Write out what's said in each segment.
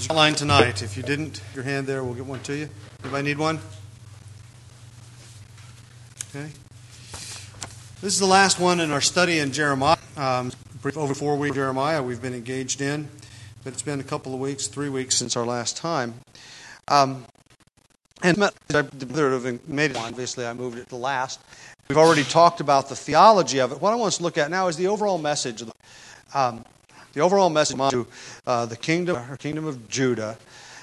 Outline tonight. If you didn't, your hand there, we'll get one to you. Anybody need one? Okay. This is the last one in our study in Jeremiah. Over 4 weeks Jeremiah we've been engaged in, but it's been a couple of weeks, 3 weeks since our last time. And I made it, obviously I moved it to last. We've already talked about the theology of it. What I want us to look at now is the overall message of the overall message to the kingdom of Judah,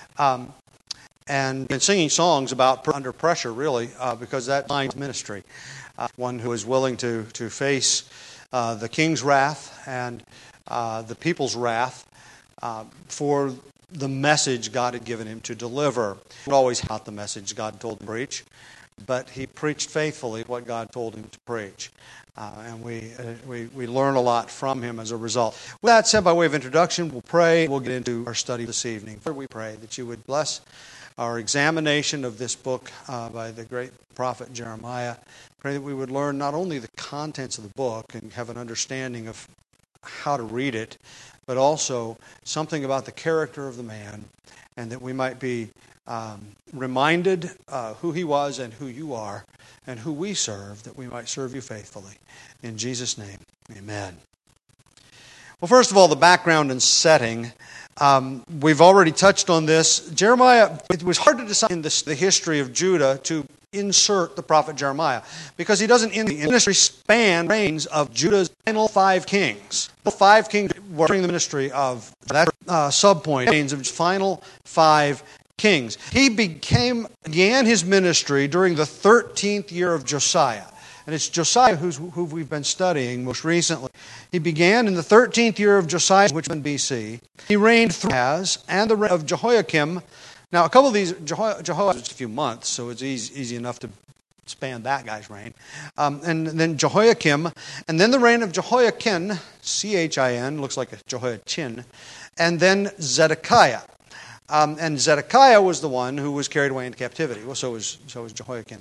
and been singing songs about under pressure, really, because that defines ministry. One who is willing to face the king's wrath and the people's wrath for the message God had given him to deliver. He always had the message God told him to preach, but he preached faithfully what God told him to preach. And we learn a lot from him as a result. With that said, by way of introduction, we'll pray. We'll get into our study this evening. We pray that you would bless our examination of this book by the great prophet Jeremiah. Pray that we would learn not only the contents of the book and have an understanding of how to read it, but also something about the character of the man, and that we might be reminded who he was and who you are and who we serve, that we might serve you faithfully. In Jesus' name, amen. Well, first of all, the background and setting. We've already touched on this. Jeremiah, it was hard to decide in the history of Judah to insert the prophet Jeremiah, because he doesn't in the ministry span reigns of Judah's final 5 kings. The 5 kings were during the ministry of that subpoint reigns of final 5 kings. He began his ministry during the 13th year of Josiah. And it's Josiah who we've been studying most recently. He began in the 13th year of Josiah, which was in BC. He reigned through Ahaz and the reign of Jehoiakim. Now, a couple of these, Jehoiakim was just a few months, so it's easy enough to span that guy's reign. And then Jehoiakim, and then the reign of Jehoiachin, C-H-I-N, looks like a Jehoiachin, and then Zedekiah. And Zedekiah was the one who was carried away into captivity. Well, so was Jehoiachin.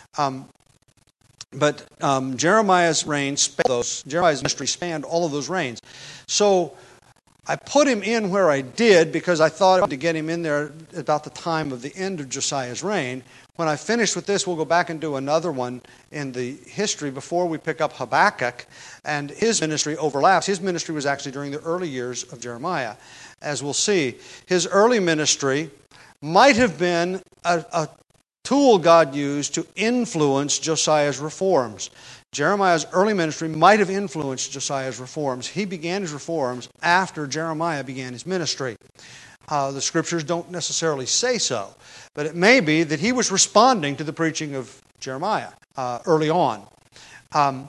But Jeremiah's ministry spanned all of those reigns. So I put him in where I did because I thought to get him in there about the time of the end of Josiah's reign. When I finish with this, we'll go back and do another one in the history before we pick up Habakkuk, and his ministry overlaps. His ministry was actually during the early years of Jeremiah. As we'll see, his early ministry might have been a tool God used to influence Josiah's reforms. Jeremiah's early ministry might have influenced Josiah's reforms. He began his reforms after Jeremiah began his ministry. The scriptures don't necessarily say so, but it may be that he was responding to the preaching of Jeremiah early on. That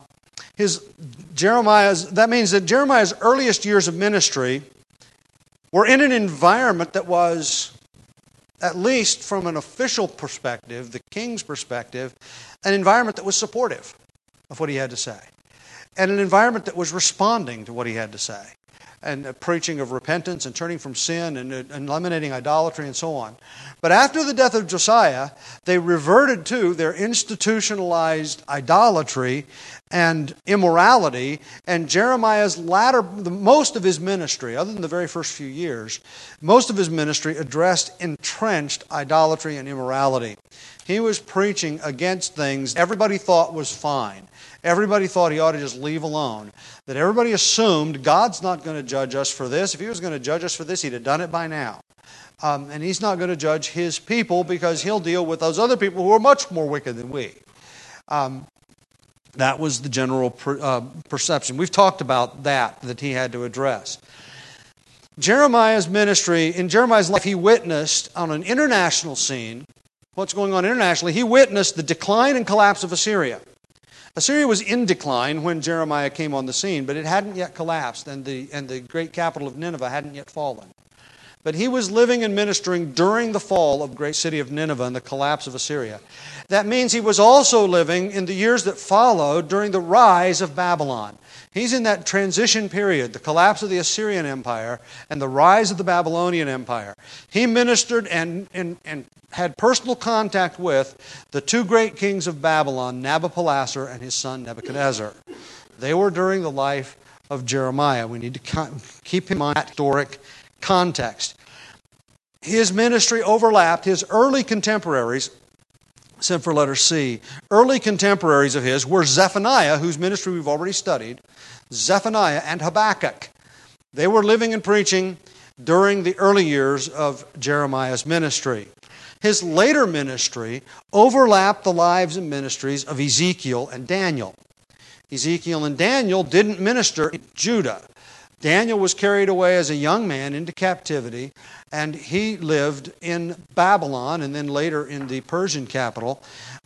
means that Jeremiah's earliest years of ministry were in an environment that was, at least from an official perspective, the king's perspective, an environment that was supportive of what he had to say, and an environment that was responding to what he had to say, and preaching of repentance and turning from sin and eliminating idolatry and so on. But after the death of Josiah, they reverted to their institutionalized idolatry and immorality, and Jeremiah's most of his ministry, other than the very first few years, most of his ministry addressed entrenched idolatry and immorality. He was preaching against things everybody thought was fine. Everybody thought he ought to just leave alone. That everybody assumed God's not going to judge us for this. If he was going to judge us for this, he'd have done it by now. And he's not going to judge his people because he'll deal with those other people who are much more wicked than we. That was the general perception. We've talked about that he had to address. Jeremiah's ministry, in Jeremiah's life, he witnessed on an international scene, what's going on internationally, he witnessed the decline and collapse of Assyria. Assyria was in decline when Jeremiah came on the scene, but it hadn't yet collapsed, and the great capital of Nineveh hadn't yet fallen. But he was living and ministering during the fall of the great city of Nineveh and the collapse of Assyria. That means he was also living in the years that followed during the rise of Babylon. He's in that transition period, the collapse of the Assyrian Empire and the rise of the Babylonian Empire. He ministered and had personal contact with the 2 great kings of Babylon, Nabopolassar and his son Nebuchadnezzar. They were during the life of Jeremiah. We need to keep in mind that historic context. his ministry overlapped his early contemporaries, except for letter C. Early contemporaries of his were Zephaniah, whose ministry we've already studied, Zephaniah and Habakkuk. They were living and preaching during the early years of Jeremiah's ministry. His later ministry overlapped the lives and ministries of Ezekiel and Daniel. Ezekiel and Daniel didn't minister in Judah. Daniel was carried away as a young man into captivity, and he lived in Babylon and then later in the Persian capital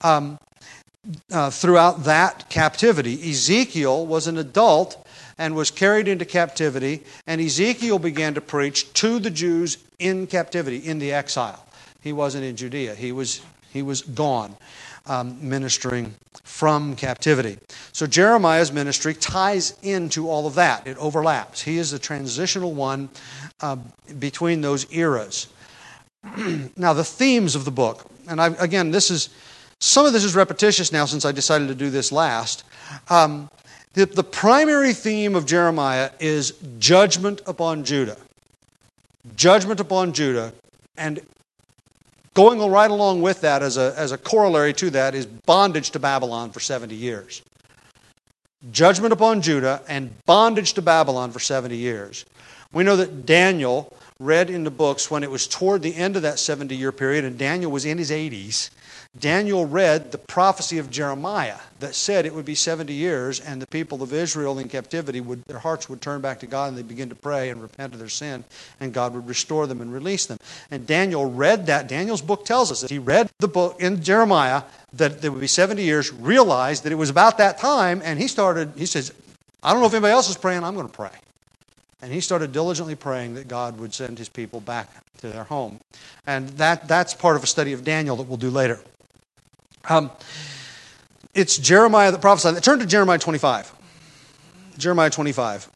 throughout that captivity. Ezekiel was an adult and was carried into captivity, and Ezekiel began to preach to the Jews in captivity, in the exile. He wasn't in Judea. He was gone, ministering from captivity. So Jeremiah's ministry ties into all of that. It overlaps. He is the transitional one between those eras. Now, the themes of the book, and some of this is repetitious now since I decided to do this last. The primary theme of Jeremiah is judgment upon Judah. Judgment upon Judah, and going right along with that as a corollary to that is bondage to Babylon for 70 years. Judgment upon Judah and bondage to Babylon for 70 years. We know that Daniel read in the books when it was toward the end of that 70-year period, and Daniel was in his 80s. Daniel read the prophecy of Jeremiah that said it would be 70 years and the people of Israel in captivity, their hearts would turn back to God and they'd begin to pray and repent of their sin, and God would restore them and release them. And Daniel read that. Daniel's book tells us that he read the book in Jeremiah that there would be 70 years, realized that it was about that time, and he says, I don't know if anybody else is praying, I'm going to pray. And he started diligently praying that God would send his people back to their home. And that's part of a study of Daniel that we'll do later. It's Jeremiah that prophesied. Turn to Jeremiah 25. Jeremiah 25.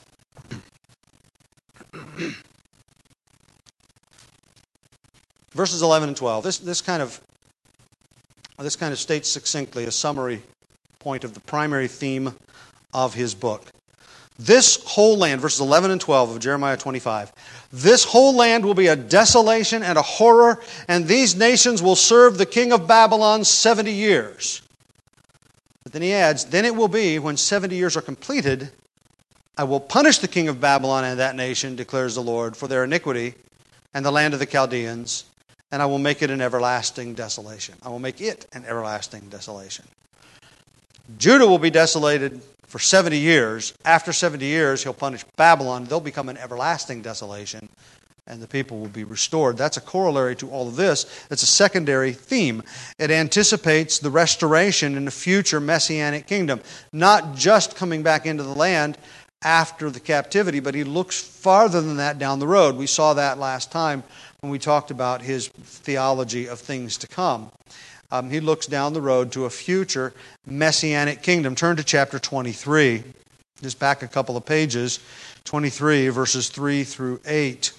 Verses 11 and 12. This kind of states succinctly a summary point of the primary theme of his book. This whole land, verses 11 and 12 of Jeremiah 25, this whole land will be a desolation and a horror, and these nations will serve the king of Babylon 70 years. But then he adds, then it will be, when 70 years are completed, I will punish the king of Babylon and that nation, declares the Lord, for their iniquity and the land of the Chaldeans, and I will make it an everlasting desolation. I will make it an everlasting desolation. Judah will be desolated for 70 years. After 70 years, he'll punish Babylon. They'll become an everlasting desolation, and the people will be restored. That's a corollary to all of this. It's a secondary theme. It anticipates the restoration in the future messianic kingdom, not just coming back into the land after the captivity, but he looks farther than that down the road. We saw that last time when we talked about his theology of things to come. He looks down the road to a future messianic kingdom. Turn to chapter 23. Just back a couple of pages. 23, verses 3 through 8.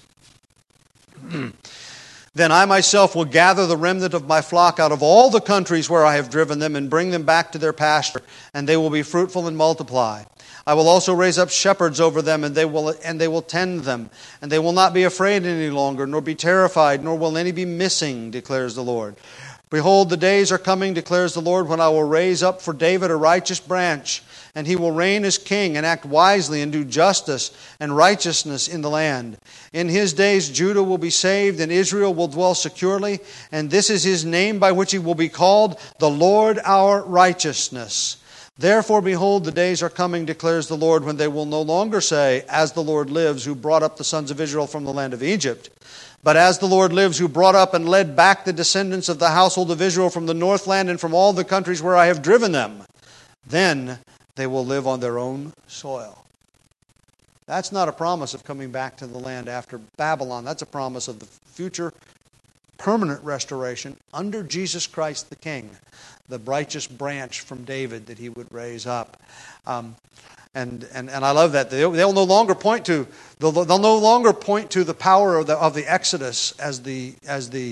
Then I myself will gather the remnant of my flock out of all the countries where I have driven them and bring them back to their pasture, and they will be fruitful and multiply. I will also raise up shepherds over them, and they will tend them, and they will not be afraid any longer, nor be terrified, nor will any be missing, declares the Lord. Behold, the days are coming, declares the Lord, when I will raise up for David a righteous branch, and he will reign as king and act wisely and do justice and righteousness in the land. In his days Judah will be saved and Israel will dwell securely, and this is his name by which he will be called, the Lord our righteousness. Therefore, behold, the days are coming, declares the Lord, when they will no longer say, as the Lord lives, who brought up the sons of Israel from the land of Egypt, but as the Lord lives, who brought up and led back the descendants of the household of Israel from the northland and from all the countries where I have driven them. Then they will live on their own soil. That's not a promise of coming back to the land after Babylon. That's a promise of the future permanent restoration under Jesus Christ the King, the righteous branch from David that he would raise up. And I love that they'll no longer point to the power of the Exodus as the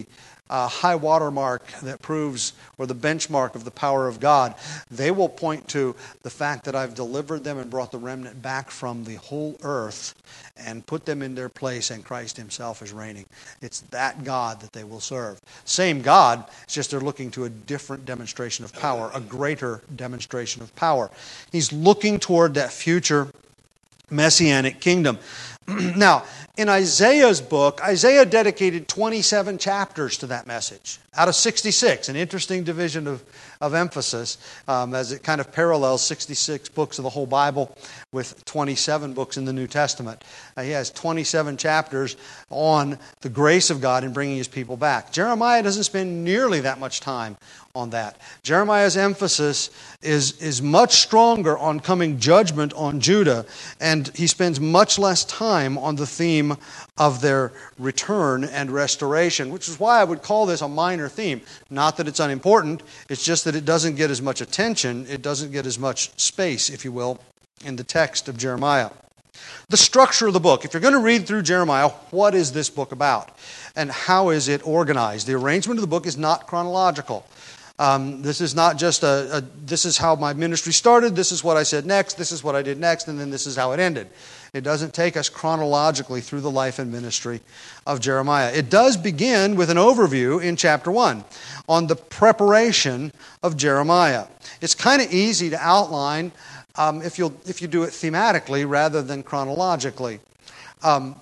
high water mark that proves, or the benchmark of the power of God. They will point to the fact that I've delivered them and brought the remnant back from the whole earth and put them in their place, and Christ himself is reigning. It's that God that they will serve. Same God, it's just they're looking to a different demonstration of power, a greater demonstration of power. He's looking toward that future Messianic kingdom. Now, in Isaiah's book, Isaiah dedicated 27 chapters to that message out of 66, an interesting division of emphasis as it kind of parallels 66 books of the whole Bible with 27 books in the New Testament. He has 27 chapters on the grace of God in bringing his people back. Jeremiah doesn't spend nearly that much time on that. Jeremiah's emphasis is much stronger on coming judgment on Judah, and he spends much less time on the theme of their return and restoration, which is why I would call this a minor theme. Not that it's unimportant, it's just that it doesn't get as much attention, it doesn't get as much space, if you will, in the text of Jeremiah. The structure of the book. If you're going to read through Jeremiah, what is this book about? And how is it organized? The arrangement of the book is not chronological. This is not just this is how my ministry started, this is what I said next, this is what I did next, and then this is how it ended. It doesn't take us chronologically through the life and ministry of Jeremiah. It does begin with an overview in chapter 1 on the preparation of Jeremiah. It's kind of easy to outline if you do it thematically rather than chronologically. The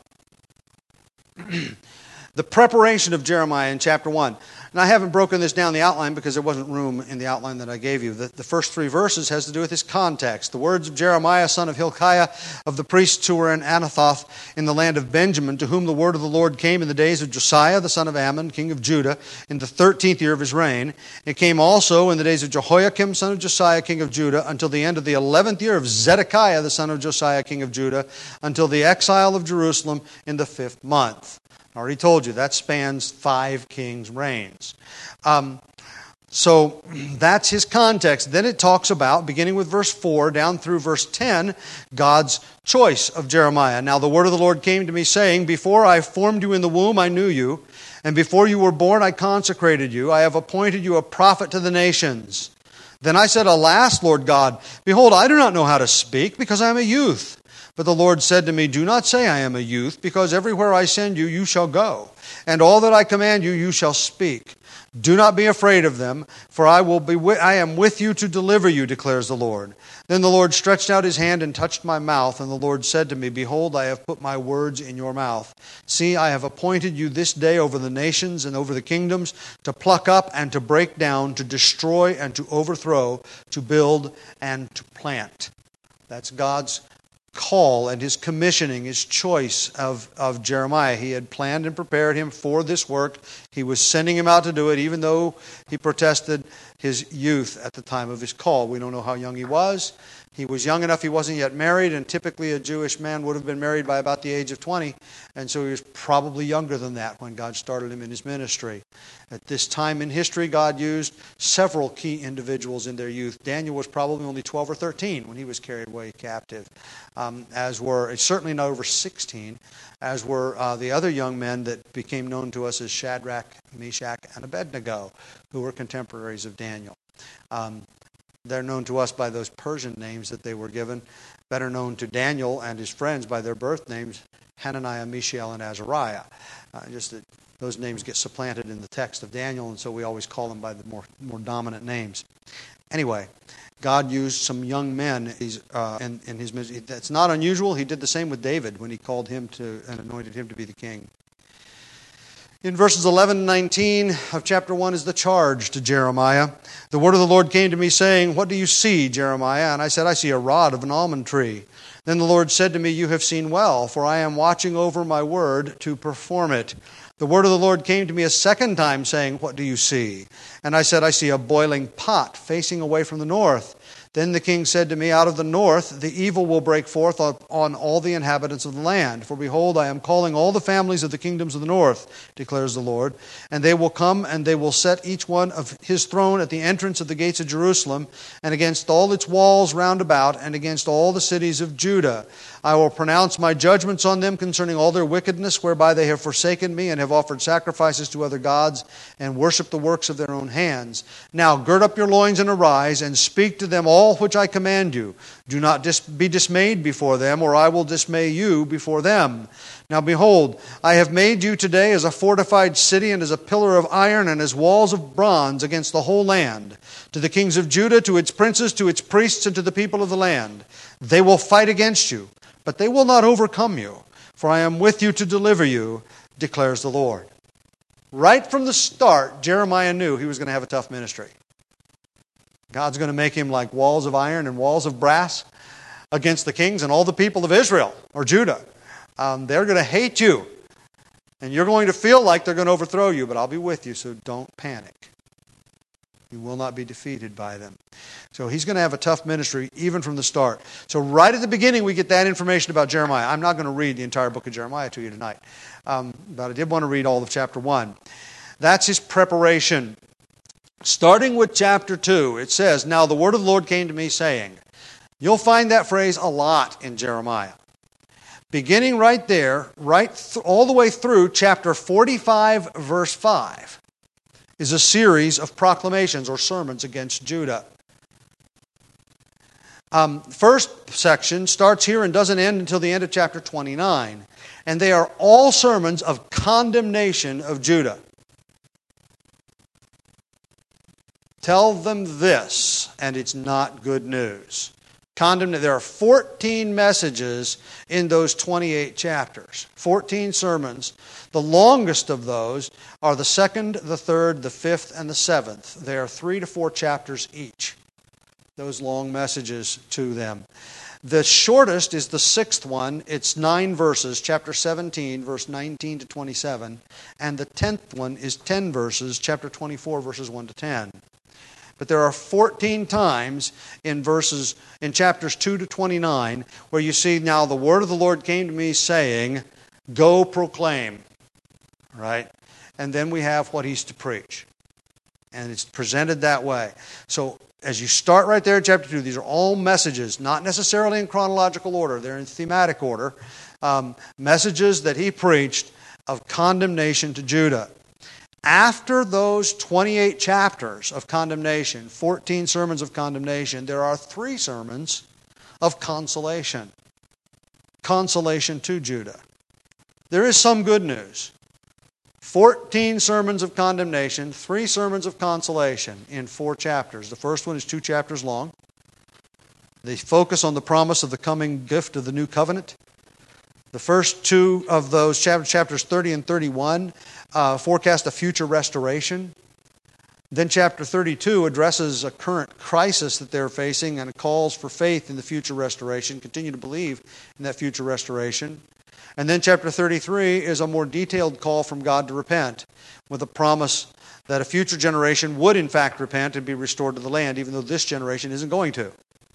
preparation of Jeremiah in chapter 1. And I haven't broken this down in the outline because there wasn't room in the outline that I gave you. The first 3 verses has to do with his context. The words of Jeremiah, son of Hilkiah, of the priests who were in Anathoth in the land of Benjamin, to whom the word of the Lord came in the days of Josiah, the son of Ammon, king of Judah, in the 13th year of his reign. It came also in the days of Jehoiakim, son of Josiah, king of Judah, until the end of the 11th year of Zedekiah, the son of Josiah, king of Judah, until the exile of Jerusalem in the 5th month. I already told you, that spans 5 kings' reigns. So that's his context. Then it talks about, beginning with verse 4 down through verse 10, God's choice of Jeremiah. Now the word of the Lord came to me, saying, before I formed you in the womb, I knew you, and before you were born, I consecrated you. I have appointed you a prophet to the nations. Then I said, alas, Lord God, behold, I do not know how to speak, because I am a youth. But the Lord said to me, do not say I am a youth, because everywhere I send you, you shall go. And all that I command you, you shall speak. Do not be afraid of them, for I am with you to deliver you, declares the Lord. Then the Lord stretched out his hand and touched my mouth, and the Lord said to me, behold, I have put my words in your mouth. See, I have appointed you this day over the nations and over the kingdoms, to pluck up and to break down, to destroy and to overthrow, to build and to plant. That's God's call and his commissioning, his choice of Jeremiah. He had planned and prepared him for this work. He was sending him out to do it, even though he protested his youth at the time of his call. We don't know how young he was. He was young enough he wasn't yet married, and typically a Jewish man would have been married by about the age of 20, and so he was probably younger than that when God started him in his ministry. At this time in history, God used several key individuals in their youth. Daniel was probably only 12 or 13 when he was carried away captive, as were, certainly not over 16, as were the other young men that became known to us as Shadrach, Meshach, and Abednego, who were contemporaries of Daniel. They're known to us by those Persian names that they were given, better known to Daniel and his friends by their birth names, Hananiah, Mishael, and Azariah. Just that those names get supplanted in the text of Daniel, and so we always call them by the more dominant names. Anyway, God used some young men in his ministry. That's not unusual. He did the same with David when he called him to and anointed him to be the king. In verses 11 and 19 of chapter 1 is the charge to Jeremiah. The word of the Lord came to me, saying, what do you see, Jeremiah? And I said, I see a rod of an almond tree. Then the Lord said to me, you have seen well, for I am watching over my word to perform it. The word of the Lord came to me a second time, saying, what do you see? And I said, I see a boiling pot facing away from the north. Then the king said to me, out of the north the evil will break forth on all the inhabitants of the land. For behold, I am calling all the families of the kingdoms of the north, declares the Lord. And they will come, and they will set each one of his throne at the entrance of the gates of Jerusalem, and against all its walls round about, and against all the cities of Judah. I will pronounce my judgments on them concerning all their wickedness, whereby they have forsaken me and have offered sacrifices to other gods and worshipped the works of their own hands. Now gird up your loins and arise, and speak to them all which I command you. Do not be dismayed before them, or I will dismay you before them. Now behold, I have made you today as a fortified city, and as a pillar of iron, and as walls of bronze against the whole land. To the kings of Judah, to its princes, to its priests, and to the people of the land. They will fight against you, but they will not overcome you, for I am with you to deliver you, declares the Lord. Right from the start, Jeremiah knew he was going to have a tough ministry. God's going to make him like walls of iron and walls of brass against the kings and all the people of Israel or Judah. They're going to hate you, and you're going to feel like they're going to overthrow you, but I'll be with you, so don't panic. You will not be defeated by them. So he's going to have a tough ministry even from the start. So right at the beginning we get that information about Jeremiah. I'm not going to read the entire book of Jeremiah to you tonight, but I did want to read all of chapter 1. That's his preparation. Starting with chapter 2, it says, Now the word of the Lord came to me saying. You'll find that phrase a lot in Jeremiah. Beginning right there, all the way through chapter 45, verse 5, is a series of proclamations or sermons against Judah. First section starts here and doesn't end until the end of chapter 29. And they are all sermons of condemnation of Judah. Tell them this, and it's not good news. There are 14 messages in those 28 chapters. 14 sermons. The longest of those are the 2nd, the 3rd, the 5th, and the 7th. They are 3 to 4 chapters each. Those long messages to them. The shortest is the 6th one. It's 9 verses, chapter 17, verse 19 to 27. And the 10th one is 10 verses, chapter 24, verses 1 to 10. But there are 14 times in chapters 2 to 29 where you see, now the word of the Lord came to me saying, go proclaim. Right? And then we have what he's to preach. And it's presented that way. So as you start right there in chapter 2, these are all messages, not necessarily in chronological order. They're in thematic order. Messages that he preached of condemnation to Judah. After those 28 chapters of condemnation, 14 sermons of condemnation, there are 3 sermons of consolation. Consolation to Judah. There is some good news. 14 sermons of condemnation, 3 sermons of consolation in 4 chapters. The first one is 2 chapters long. They focus on the promise of the coming gift of the new covenant. The first 2 of those chapters 30 and 31, forecast a future restoration. Then chapter 32 addresses a current crisis that they're facing and calls for faith in the future restoration. Continue to believe in that future restoration. And then chapter 33 is a more detailed call from God to repent, with a promise that a future generation would in fact repent and be restored to the land, even though this generation isn't going to.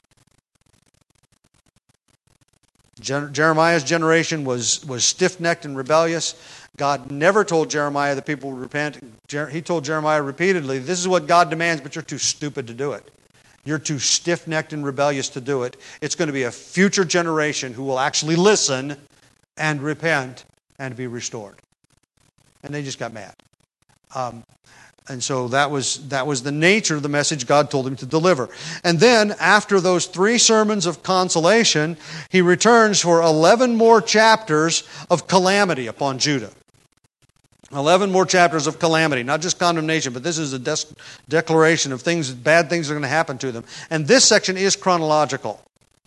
Jeremiah's generation was stiff-necked and rebellious. God never told Jeremiah that people would repent. He told Jeremiah repeatedly, this is what God demands, but you're too stupid to do it. You're too stiff-necked and rebellious to do it. It's going to be a future generation who will actually listen and repent and be restored. And they just got mad. And so that was the nature of the message God told him to deliver. And then, after those 3 sermons of consolation, he returns for 11 more chapters of calamity upon Judah. 11 more chapters of calamity, not just condemnation, but this is a declaration of bad things are going to happen to them. And this section is chronological.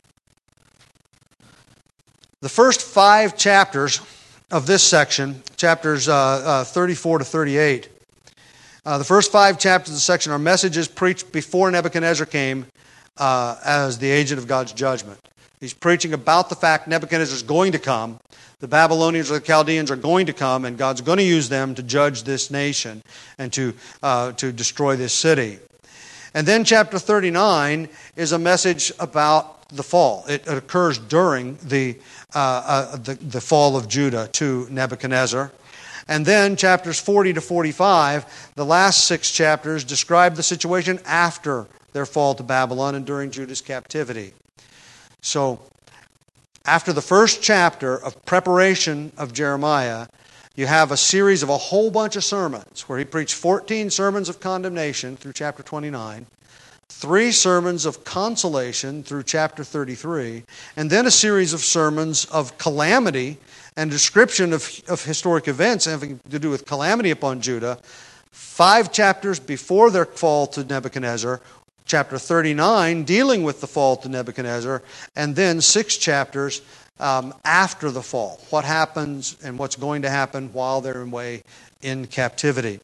The first 5 chapters of this section, chapters 34 to 38, the first 5 chapters of the section are messages preached before Nebuchadnezzar came as the agent of God's judgment. He's preaching about the fact Nebuchadnezzar is going to come. The Babylonians or the Chaldeans are going to come, and God's going to use them to judge this nation and to destroy this city. And then chapter 39 is a message about the fall. It occurs during the fall of Judah to Nebuchadnezzar. And then chapters 40 to 45, the last 6 chapters, describe the situation after their fall to Babylon and during Judah's captivity. So, After the first chapter of preparation of Jeremiah, you have a series of a whole bunch of sermons where he preached 14 sermons of condemnation through chapter 29, 3 sermons of consolation through chapter 33, and then a series of sermons of calamity and description of historic events having to do with calamity upon Judah, 5 chapters before their fall to Nebuchadnezzar, chapter 39 dealing with the fall to Nebuchadnezzar, and then 6 chapters after the fall. What happens and what's going to happen while they're away in captivity.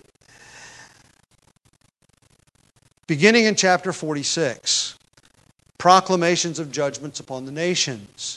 Beginning in chapter 46, proclamations of judgments upon the nations.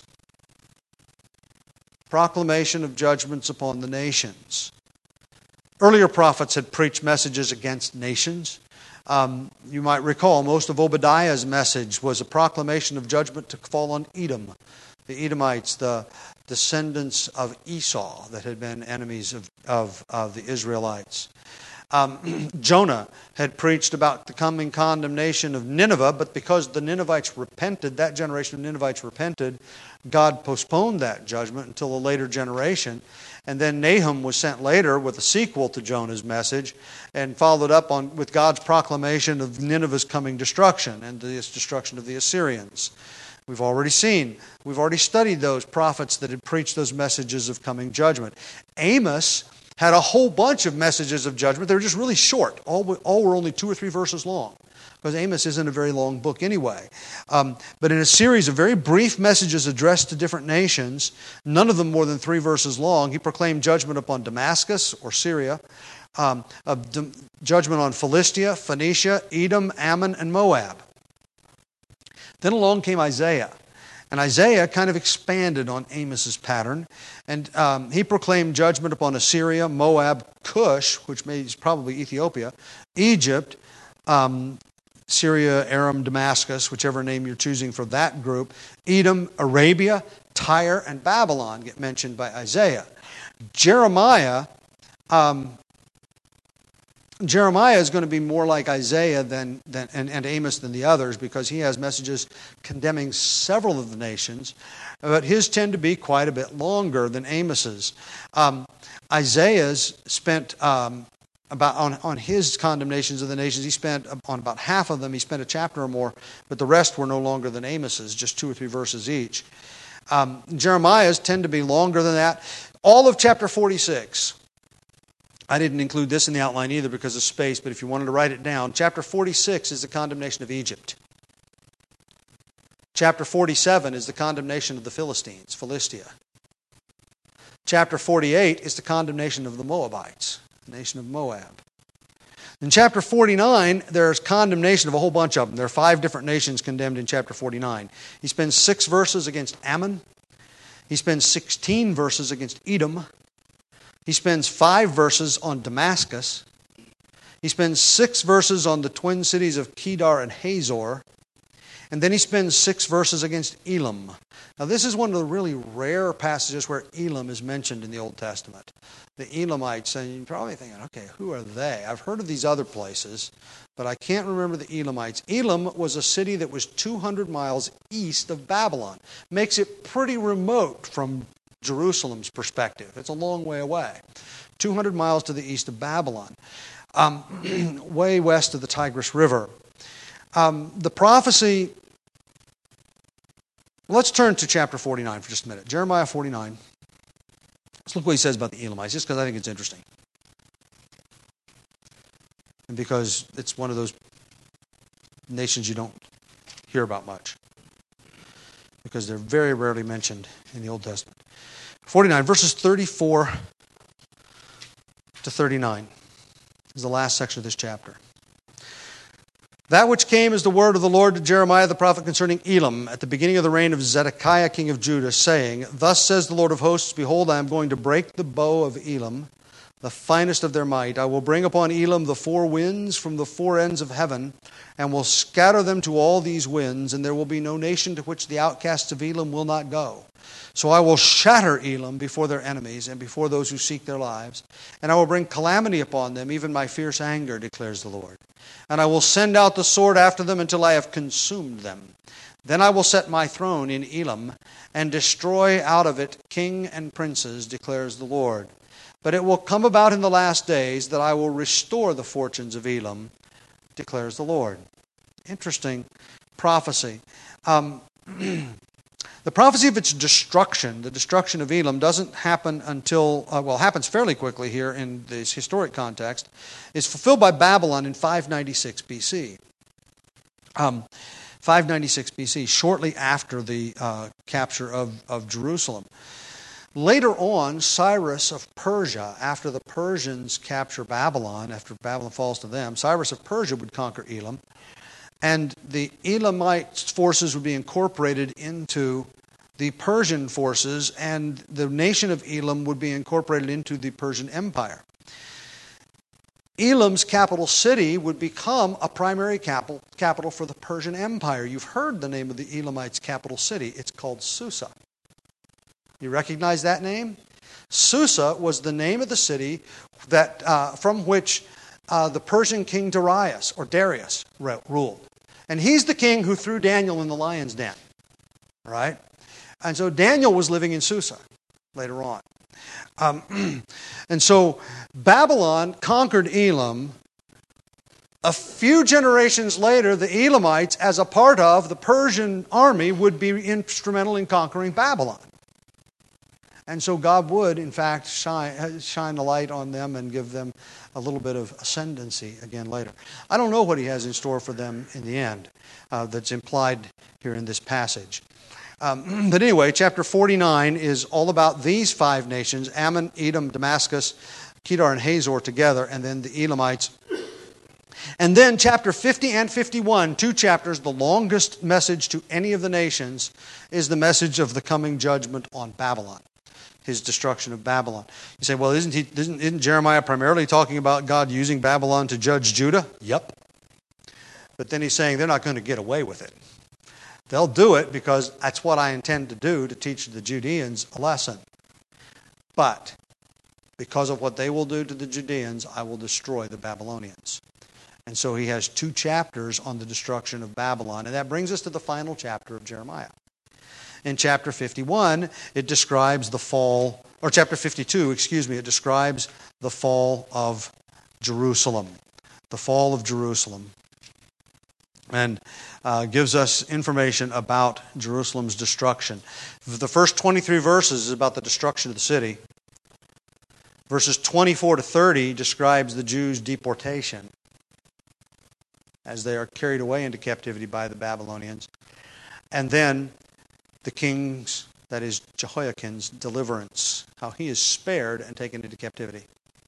Proclamation of judgments upon the nations. Earlier prophets had preached messages against nations. You might recall most of Obadiah's message was a proclamation of judgment to fall on Edom, the Edomites, the descendants of Esau that had been enemies of the Israelites. Jonah had preached about the coming condemnation of Nineveh, but because the Ninevites repented, that generation of Ninevites repented, God postponed that judgment until a later generation. And then Nahum was sent later with a sequel to Jonah's message and followed up with God's proclamation of Nineveh's coming destruction and the destruction of the Assyrians. We've already studied those prophets that had preached those messages of coming judgment. Amos had a whole bunch of messages of judgment. They were just really short. All were only 2 or 3 verses long, because Amos isn't a very long book anyway. But in a series of very brief messages addressed to different nations, none of them more than 3 verses long, he proclaimed judgment upon Damascus or Syria, judgment on Philistia, Phoenicia, Edom, Ammon, and Moab. Then along came Isaiah. And Isaiah kind of expanded on Amos's pattern. And he proclaimed judgment upon Assyria, Moab, Cush, which is probably Ethiopia, Egypt, Syria, Aram, Damascus, whichever name you're choosing for that group, Edom, Arabia, Tyre, and Babylon get mentioned by Isaiah. Jeremiah is going to be more like Isaiah and Amos than the others, because he has messages condemning several of the nations, but his tend to be quite a bit longer than Amos's. Isaiah's spent on his condemnations of the nations, he spent on about half of them, he spent a chapter or more, but the rest were no longer than Amos's, just 2 or 3 verses each. Jeremiah's tend to be longer than that. All of chapter 46. I didn't include this in the outline either because of space, but if you wanted to write it down, chapter 46 is the condemnation of Egypt. Chapter 47 is the condemnation of the Philistines, Philistia. Chapter 48 is the condemnation of the Moabites, the nation of Moab. In chapter 49, there's condemnation of a whole bunch of them. There are 5 different nations condemned in chapter 49. He spends 6 verses against Ammon. He spends 16 verses against Edom. He spends 5 verses on Damascus. He spends 6 verses on the twin cities of Kedar and Hazor. And then he spends 6 verses against Elam. Now this is one of the really rare passages where Elam is mentioned in the Old Testament. The Elamites, and you're probably thinking, okay, who are they? I've heard of these other places, but I can't remember the Elamites. Elam was a city that was 200 miles east of Babylon. Makes it pretty remote from Jerusalem's perspective. It's a long way away. 200 miles to the east of Babylon. Way west of the Tigris River. The prophecy... Let's turn to chapter 49 for just a minute. Jeremiah 49. Let's look what he says about the Elamites, just because I think it's interesting. And because it's one of those nations you don't hear about much. Because they're very rarely mentioned in the Old Testament. 49, verses 34 to 39 is the last section of this chapter. That which came is the word of the Lord to Jeremiah the prophet concerning Elam at the beginning of the reign of Zedekiah king of Judah, saying, Thus says the Lord of hosts, Behold, I am going to break the bow of Elam, the finest of their might. I will bring upon Elam the 4 winds from the 4 ends of heaven, and will scatter them to all these winds, and there will be no nation to which the outcasts of Elam will not go. So I will shatter Elam before their enemies and before those who seek their lives, and I will bring calamity upon them, even my fierce anger, declares the Lord. And I will send out the sword after them until I have consumed them. Then I will set my throne in Elam, and destroy out of it king and princes, declares the Lord. But it will come about in the last days that I will restore the fortunes of Elam, declares the Lord. Interesting prophecy. The prophecy of its destruction, the destruction of Elam, doesn't happen until, happens fairly quickly here in this historic context, is fulfilled by Babylon in 596 BC. 596 BC, shortly after the capture of Jerusalem. Later on, Cyrus of Persia, after the Persians capture Babylon, after Babylon falls to them, Cyrus of Persia would conquer Elam, and the Elamite forces would be incorporated into the Persian forces, and the nation of Elam would be incorporated into the Persian Empire. Elam's capital city would become a primary capital for the Persian Empire. You've heard the name of the Elamites' capital city. It's called Susa. You recognize that name? Susa was the name of the city that from which the Persian king Darius ruled. And he's the king who threw Daniel in the lion's den. Right? And so Daniel was living in Susa later on. And so Babylon conquered Elam. A few generations later, the Elamites, as a part of the Persian army, would be instrumental in conquering Babylon. And so God would, in fact, shine a light on them and give them a little bit of ascendancy again later. I don't know what he has in store for them in the end that's implied here in this passage. But anyway, chapter 49 is all about these five nations, Ammon, Edom, Damascus, Kedar, and Hazor together, and then the Elamites. And then chapter 50 and 51, 2 chapters, the longest message to any of the nations, is the message of the coming judgment on Babylon, his destruction of Babylon. You say, well, isn't Jeremiah primarily talking about God using Babylon to judge Judah? Yep. But then he's saying they're not going to get away with it. They'll do it because that's what I intend to do, to teach the Judeans a lesson. But because of what they will do to the Judeans, I will destroy the Babylonians. And so he has 2 chapters on the destruction of Babylon. And that brings us to the final chapter of Jeremiah. In chapter 51, it describes the fall, or chapter 52, it describes the fall of Jerusalem. The fall of Jerusalem. And gives us information about Jerusalem's destruction. The first 23 verses is about the destruction of the city. Verses 24 to 30 describes the Jews' deportation as they are carried away into captivity by the Babylonians. And then the king's, that is Jehoiakim's, deliverance, how he is spared and taken into captivity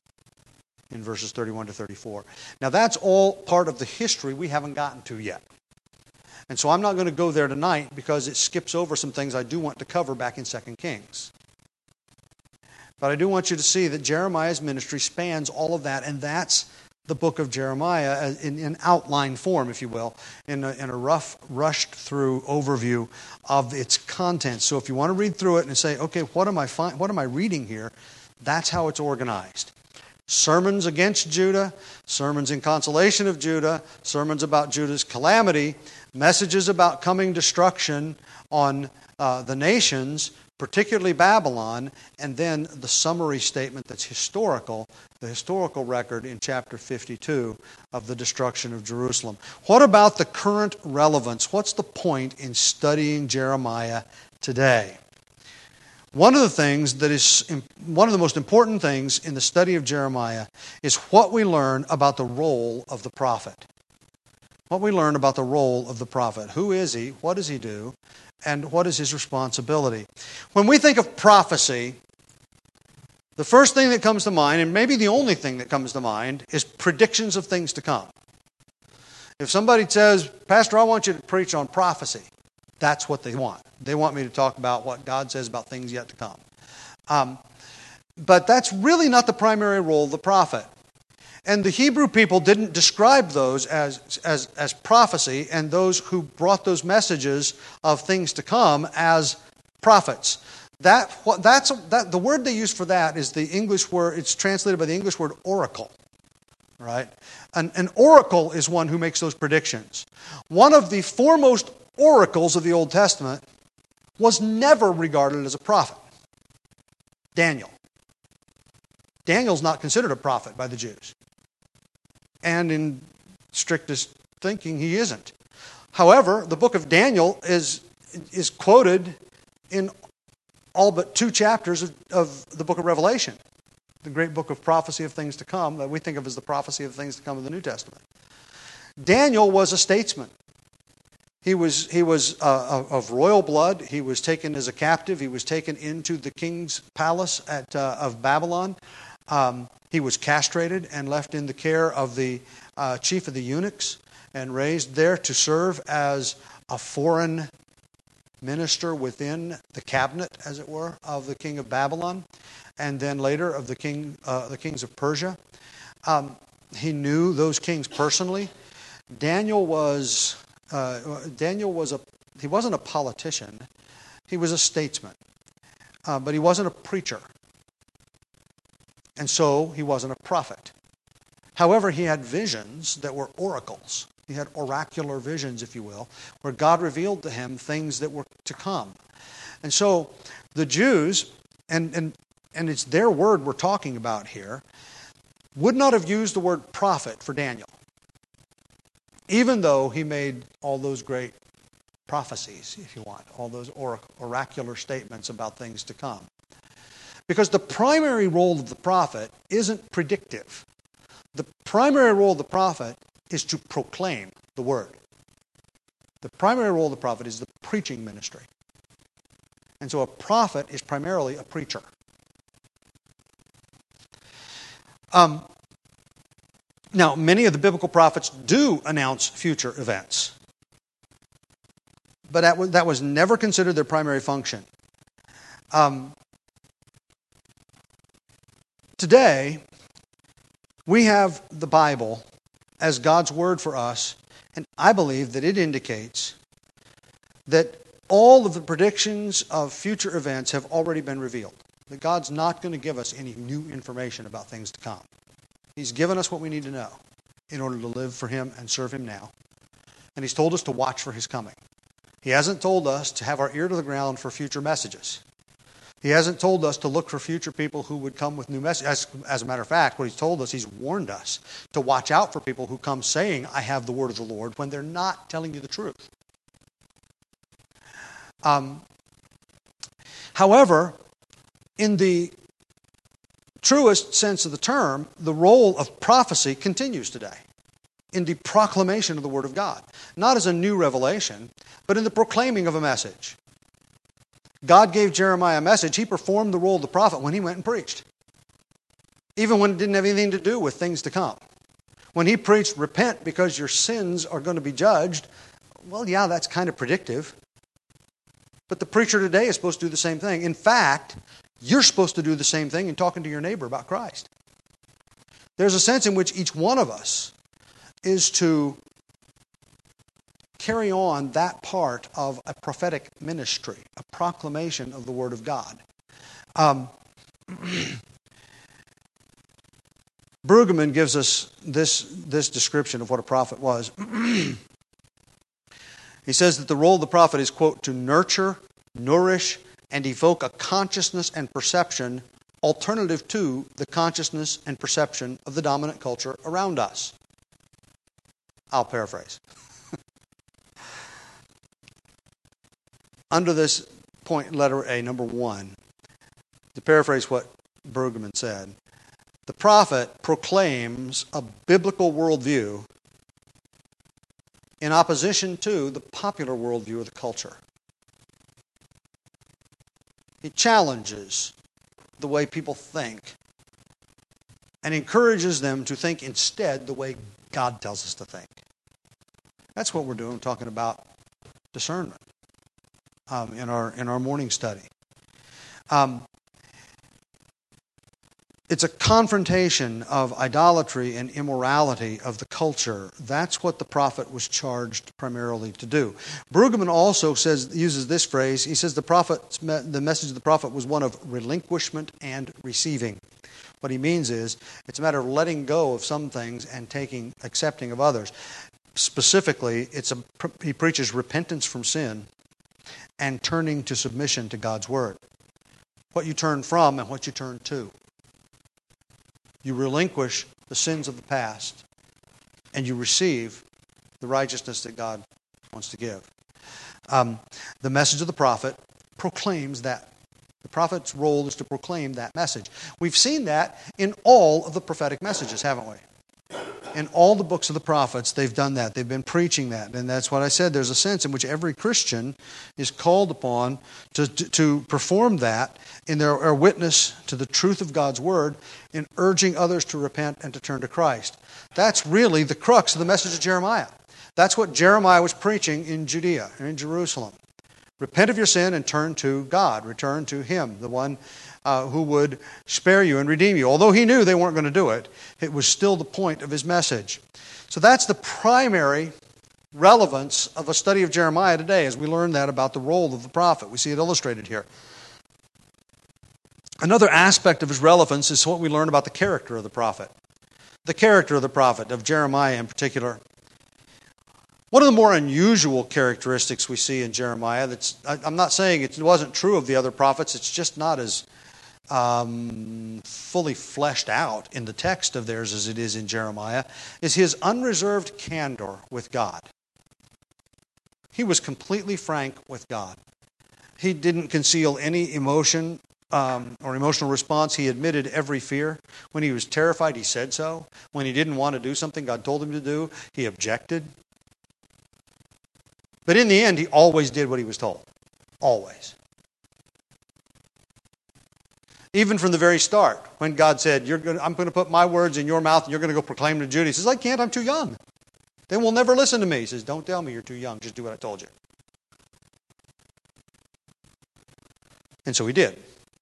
in verses 31 to 34. Now that's all part of the history we haven't gotten to yet. And so I'm not going to go there tonight because it skips over some things I do want to cover back in 2 Kings. But I do want you to see that Jeremiah's ministry spans all of that, and that's the book of Jeremiah in outline form, if you will, in a rough, rushed-through overview of its contents. So if you want to read through it and say, okay, what am I reading here? That's how it's organized. Sermons against Judah, sermons in consolation of Judah, sermons about Judah's calamity, messages about coming destruction on the nations, particularly Babylon, and then the summary statement that's historical, the historical record in chapter 52 of the destruction of Jerusalem. What about the current relevance? What's the point in studying Jeremiah today? One of the most important things in the study of Jeremiah is what we learn about the role of the prophet. What we learn about the role of the prophet. Who is he? What does he do? And what is his responsibility? When we think of prophecy, the first thing that comes to mind, and maybe the only thing that comes to mind, is predictions of things to come. If somebody says, Pastor, I want you to preach on prophecy, that's what they want. They want me to talk about what God says about things yet to come. But that's really not the primary role of the prophet. And the Hebrew people didn't describe those as prophecy, and those who brought those messages of things to come as prophets. The word they use for that is the English word, it's translated by the English word oracle. Right? An oracle is one who makes those predictions. One of the foremost oracles of the Old Testament was never regarded as a prophet. Daniel. Daniel's not considered a prophet by the Jews. And in strictest thinking, he isn't. However, the book of Daniel is quoted in all but 2 chapters of the book of Revelation, the great book of prophecy of things to come that we think of as the prophecy of things to come in the New Testament. Daniel was a statesman. He was of royal blood. He was taken as a captive. He was taken into the king's palace of Babylon. He was castrated and left in the care of the chief of the eunuchs and raised there to serve as a foreign minister within the cabinet, as it were, of the king of Babylon, and then later of the kings of Persia. He knew those kings personally. Daniel wasn't a politician. He was a statesman, but he wasn't a preacher, and so he wasn't a prophet. However, he had visions that were oracles. He had oracular visions, if you will, where God revealed to him things that were to come. And so the Jews, and it's their word we're talking about here, would not have used the word prophet for Daniel, even though he made all those great prophecies, if you want, all those oracular statements about things to come. Because the primary role of the prophet isn't predictive. The primary role of the prophet is to proclaim the word. The primary role of the prophet is the preaching ministry. And so a prophet is primarily a preacher. Now, many of the biblical prophets do announce future events. But that was never considered their primary function. Today, we have the Bible as God's word for us, and I believe that it indicates that all of the predictions of future events have already been revealed. That God's not going to give us any new information about things to come. He's given us what we need to know in order to live for Him and serve Him now. And He's told us to watch for His coming. He hasn't told us to have our ear to the ground for future messages. He hasn't told us to look for future people who would come with new messages. As a matter of fact, what He's told us, He's warned us to watch out for people who come saying, I have the word of the Lord, when they're not telling you the truth. However, in the truest sense of the term, the role of prophecy continues today in the proclamation of the Word of God. Not as a new revelation, but in the proclaiming of a message. God gave Jeremiah a message. He performed the role of the prophet when he went and preached. Even when it didn't have anything to do with things to come. When he preached, repent because your sins are going to be judged, well, yeah, that's kind of predictive. But the preacher today is supposed to do the same thing. In fact, you're supposed to do the same thing in talking to your neighbor about Christ. There's a sense in which each one of us is to carry on that part of a prophetic ministry, a proclamation of the Word of God. Brueggemann gives us this description of what a prophet was. He says that the role of the prophet is, quote, to nurture, nourish, and evoke a consciousness and perception alternative to the consciousness and perception of the dominant culture around us. I'll paraphrase. Under this point, letter A, number 1, to paraphrase what Brueggemann said, the prophet proclaims a biblical worldview in opposition to the popular worldview of the culture. He challenges the way people think and encourages them to think instead the way God tells us to think. That's what we're doing, talking about discernment in our morning study. It's a confrontation of idolatry and immorality of the culture. That's what the prophet was charged primarily to do. Brueggemann also uses this phrase. He says the message of the prophet was one of relinquishment and receiving. What he means is it's a matter of letting go of some things and accepting of others. Specifically, he preaches repentance from sin and turning to submission to God's Word. What you turn from and what you turn to. You relinquish the sins of the past and you receive the righteousness that God wants to give. The message of the prophet proclaims that. The prophet's role is to proclaim that message. We've seen that in all of the prophetic messages, haven't we? In all the books of the prophets, they've done that. They've been preaching that. And that's what I said. There's a sense in which every Christian is called upon to perform that in their witness to the truth of God's Word in urging others to repent and to turn to Christ. That's really the crux of the message of Jeremiah. That's what Jeremiah was preaching in Judea, in Jerusalem. Repent of your sin and turn to God. Return to Him, the one who would spare you and redeem you. Although he knew they weren't going to do it, it was still the point of his message. So that's the primary relevance of a study of Jeremiah today, as we learn that about the role of the prophet. We see it illustrated here. Another aspect of his relevance is what we learn about the character of the prophet. The character of the prophet, of Jeremiah in particular. One of the more unusual characteristics we see in Jeremiah, I'm not saying it wasn't true of the other prophets, it's just not as fully fleshed out in the text of theirs as it is in Jeremiah, is his unreserved candor with God. He was completely frank with God. He didn't conceal any emotion or emotional response. He admitted every fear. When he was terrified, he said so. When he didn't want to do something God told him to do, he objected. But in the end, he always did what he was told. Always. Even from the very start, when God said, I'm going to put my words in your mouth and you're going to go proclaim to Judah. He says, I can't, I'm too young. They will never listen to me. He says, don't tell me you're too young. Just do what I told you. And so he did.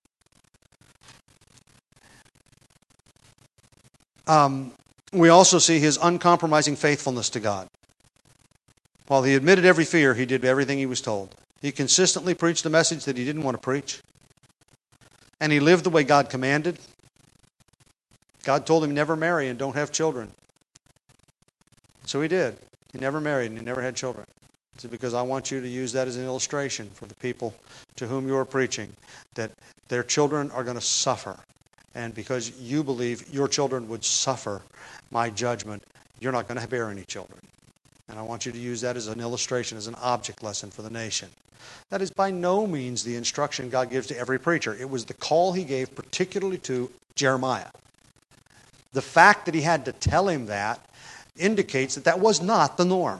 We also see his uncompromising faithfulness to God. While he admitted every fear, he did everything he was told. He consistently preached a message that he didn't want to preach. And he lived the way God commanded. God told him never marry and don't have children. So he did. He never married and he never had children. He said, because I want you to use that as an illustration for the people to whom you are preaching, that their children are going to suffer. And because you believe your children would suffer my judgment, you're not going to bear any children. And I want you to use that as an illustration, as an object lesson for the nation. That is by no means the instruction God gives to every preacher. It was the call he gave particularly to Jeremiah. The fact that he had to tell him that indicates that that was not the norm.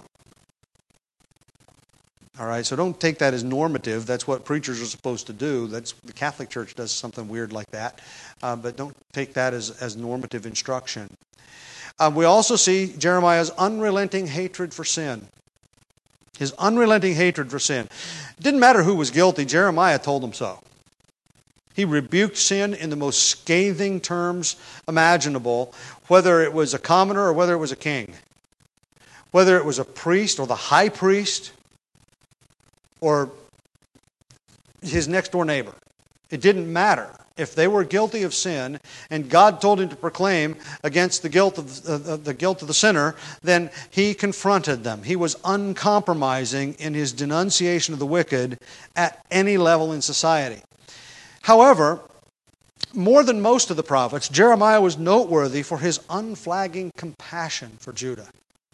All right, so don't take that as normative. That's what preachers are supposed to do. The Catholic Church does something weird like that. But don't take that as normative instruction. We also see Jeremiah's unrelenting hatred for sin. His unrelenting hatred for sin. It didn't matter who was guilty. Jeremiah told them so. He rebuked sin in the most scathing terms imaginable, whether it was a commoner or whether it was a king. Whether it was a priest or the high priest or his next door neighbor. It didn't matter. If they were guilty of sin, and God told him to proclaim against the guilt of the sinner, then he confronted them. He was uncompromising in his denunciation of the wicked at any level in society. However, more than most of the prophets, Jeremiah was noteworthy for his unflagging compassion for Judah.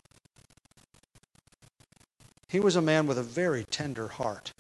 He was a man with a very tender heart.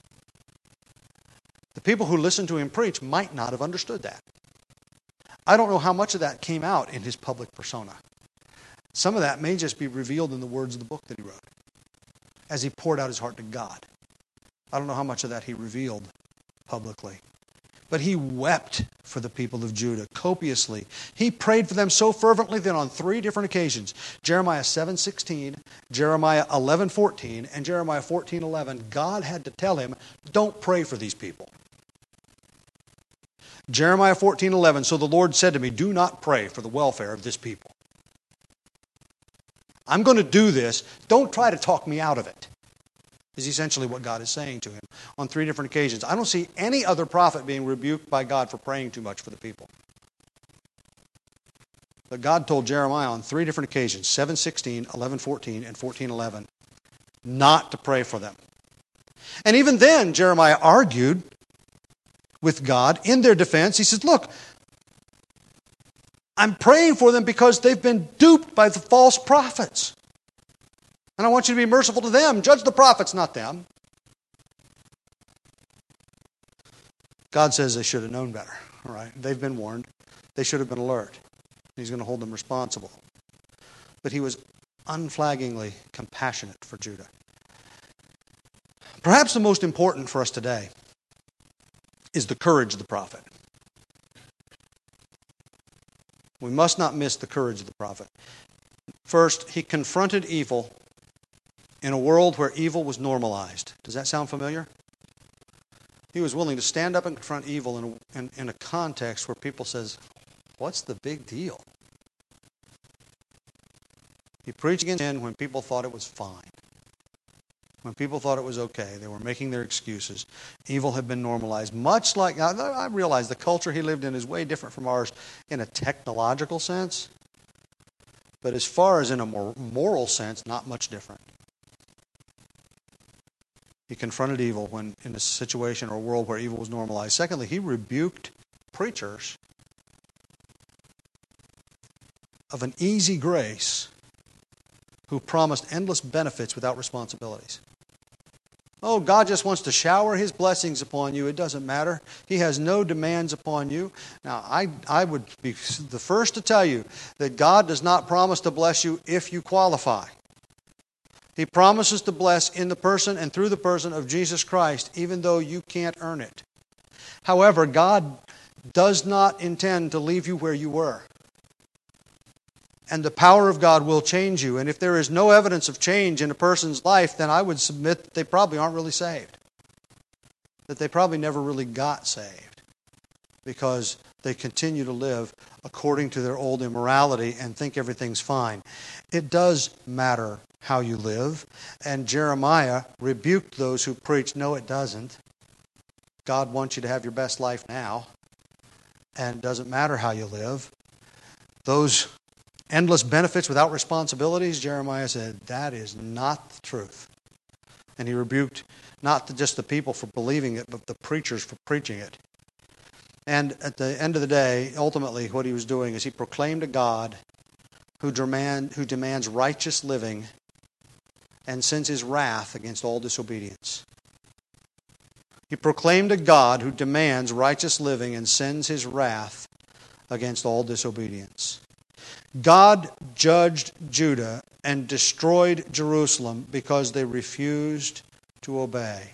The people who listened to him preach might not have understood that. I don't know how much of that came out in his public persona. Some of that may just be revealed in the words of the book that he wrote, as he poured out his heart to God. I don't know how much of that he revealed publicly. But he wept for the people of Judah copiously. He prayed for them so fervently that on 3 different occasions, Jeremiah 7:16, Jeremiah 11:14, and Jeremiah 14:11, God had to tell him, don't pray for these people. Jeremiah 14:11, so the Lord said to me, do not pray for the welfare of this people. I'm going to do this. Don't try to talk me out of it, is essentially what God is saying to him on 3 different occasions. I don't see any other prophet being rebuked by God for praying too much for the people. But God told Jeremiah on 3 different occasions, 7:16, 11:14, and 14:11, not to pray for them. And even then, Jeremiah argued with God in their defense. He says, look, I'm praying for them because they've been duped by the false prophets. And I want you to be merciful to them. Judge the prophets, not them. God says they should have known better. All right, they've been warned. They should have been alert. He's going to hold them responsible. But he was unflaggingly compassionate for Judah. Perhaps the most important for us today is the courage of the prophet. We must not miss the courage of the prophet. First, he confronted evil in a world where evil was normalized. Does that sound familiar? He was willing to stand up and confront evil in a context where people says, what's the big deal? He preached against sin when people thought it was fine. When people thought it was okay. They were making their excuses. Evil had been normalized. Much like, I realize the culture he lived in is way different from ours in a technological sense. But as far as in a moral sense, not much different. He confronted evil when in a situation or a world where evil was normalized. Secondly, he rebuked preachers of an easy grace who promised endless benefits without responsibilities. Oh, God just wants to shower His blessings upon you. It doesn't matter. He has no demands upon you. Now, I would be the first to tell you that God does not promise to bless you if you qualify. He promises to bless in the person and through the person of Jesus Christ, even though you can't earn it. However, God does not intend to leave you where you were. And the power of God will change you. And if there is no evidence of change in a person's life, then I would submit that they probably aren't really saved. That they probably never really got saved. Because they continue to live according to their old immorality and think everything's fine. It does matter how you live. And Jeremiah rebuked those who preached, no, it doesn't. God wants you to have your best life now. And it doesn't matter how you live. Those endless benefits without responsibilities, Jeremiah said, that is not the truth. And he rebuked not just the people for believing it, but the preachers for preaching it. And at the end of the day, ultimately what he was doing is he proclaimed a God who demands righteous living and sends His wrath against all disobedience. He proclaimed a God who demands righteous living and sends His wrath against all disobedience. God judged Judah and destroyed Jerusalem because they refused to obey.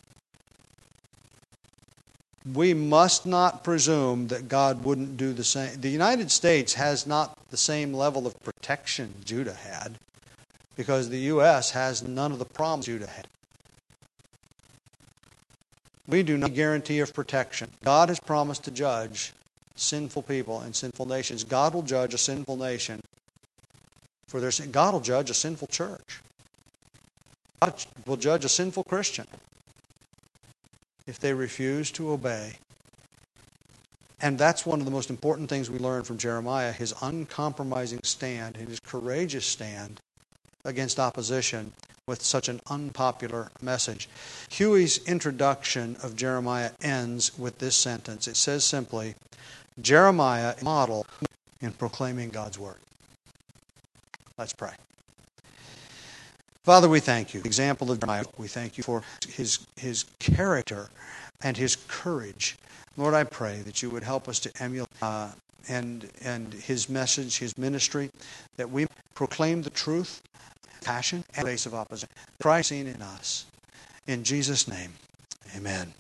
We must not presume that God wouldn't do the same. The United States has not the same level of protection Judah had because the U.S. has none of the problems Judah had. We do not guarantee of protection. God has promised to judge sinful people and sinful nations. God will judge a sinful nation for their sin. God will judge a sinful church. God will judge a sinful Christian if they refuse to obey. And that's one of the most important things we learn from Jeremiah, his uncompromising stand and his courageous stand against opposition with such an unpopular message. Huey's introduction of Jeremiah ends with this sentence. It says simply, Jeremiah is a model in proclaiming God's word. Let's pray. Father, we thank you. The example of Jeremiah, we thank you for his character and his courage. Lord, I pray that you would help us to emulate and his message, his ministry, that we proclaim the truth, passion, and face of opposition. Christ seen in us. In Jesus' name, amen.